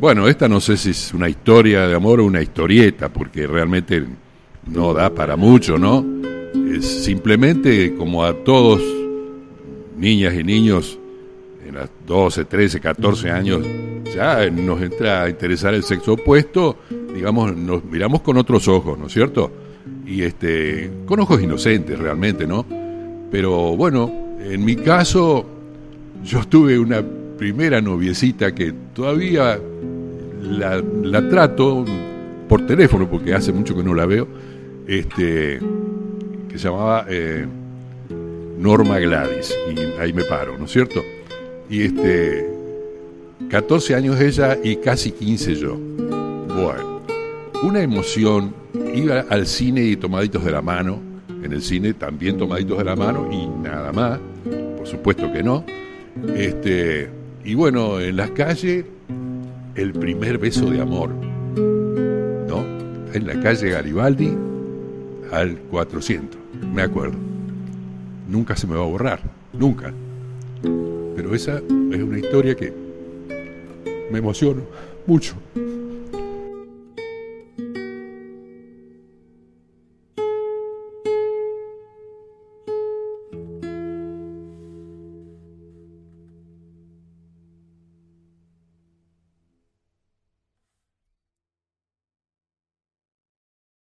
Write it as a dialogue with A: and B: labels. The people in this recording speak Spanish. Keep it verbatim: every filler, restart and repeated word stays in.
A: Bueno, esta no sé si es una historia de amor o una historieta, porque realmente no da para mucho, ¿no? Es simplemente como a todos, niñas y niños, en las doce, trece, catorce años, ya nos entra a interesar el sexo opuesto, digamos, nos miramos con otros ojos, ¿no es cierto? Y este, con ojos inocentes realmente, ¿no? Pero bueno, en mi caso, yo tuve una primera noviecita que todavía la, la trato por teléfono, porque hace mucho que no la veo, este, que se llamaba eh, Norma Gladys, y ahí me paro, ¿no es cierto? Y este, catorce años ella y casi quince yo. Bueno, una emoción, iba al cine y tomaditos de la mano, en el cine también tomaditos de la mano y nada más, por supuesto que no. Este, y bueno, en las calles, el primer beso de amor, ¿no? En la calle Garibaldi, al cuatrocientos, me acuerdo. Nunca se me va a borrar, nunca. Pero esa es una historia que me emociona mucho.